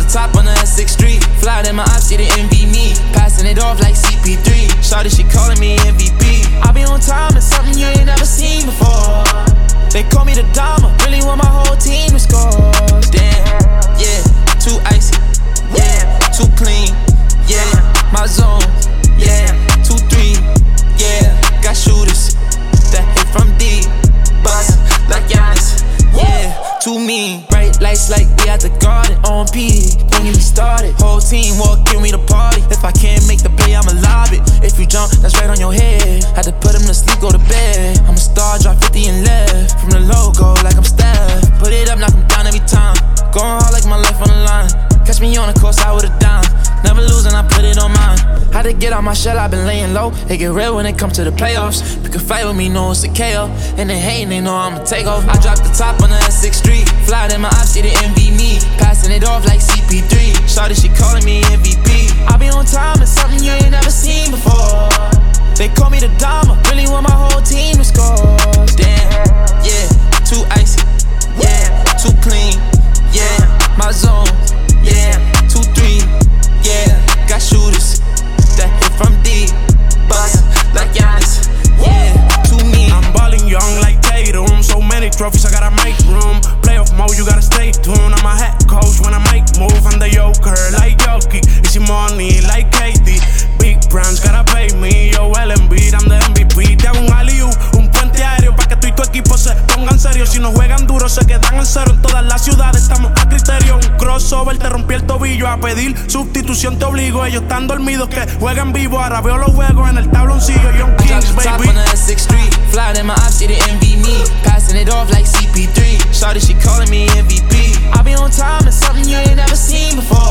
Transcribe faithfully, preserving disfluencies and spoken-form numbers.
top on the sixth Street. Fly in my ops, see the envy me. Passing it off like C P three. Shawty, she calling me M V P. I be on time, it's something you ain't never seen before. They call me the Dama, really want my whole team to score. Damn, yeah, too icy, yeah, too clean, yeah, my zone, yeah, two three, yeah, got shooters that hit from deep, bust like Giannis, yeah, too mean. Bright lights like we at the garden, on P, don't get me started. Whole team walk in, we the party. If I can't make the play, I'ma lob it. If you jump, that's right on your head. Had to put him to sleep, go to bed. I'm a star, drop fifty and left. From the logo, like I'm Steph. Put it up, knock him down every time. Going hard like my life on the line. Catch me on the course, I would've done. Never losing, I put it on mine. Had to get out my shell, I've been laying low. It get real when it comes to the playoffs. You can fight with me, know it's a K O. And they hating, they know I'ma take off. I dropped the top on the sixth Street. Fly in my ops, see the envy me. Passing it off like C P three. Shawty, she calling me M V P. I be on time, it's something you ain't never seen before. They call me the Dama, really want my whole team to score. Damn, yeah, too icy, yeah, too clean, yeah, my zone, yeah, two three, yeah, got shooters that hit from deep, bust like Giannis, yeah, too mean. I'm ballin' young like Tatum, so many trophies, I gotta make room. Playoff mode, you gotta stay tuned. I'm a head coach when I make move. I'm the Joker like Jokic, easy money like K D. Big brands gotta pay me, yo, L M B, I'm the M V P. Te hago un alley-oop, un puente aéreo pa' que tú y tu equipo se pongan serio. Si no juegan duro, se quedan en cero. En todas las ciudades estamos a criterio. Un crossover, te rompí el tobillo. A pedir sustitución te obligo. Ellos están dormidos, que jueguen vivo. Ahora veo los juegos en el tabloncillo. Young Kings, baby. Top on the sixth Street. Fly in my ops, see the envy me. Passing it off like C P three. Shawty, she calling me M V P. I be on time, it's something you ain't never seen before.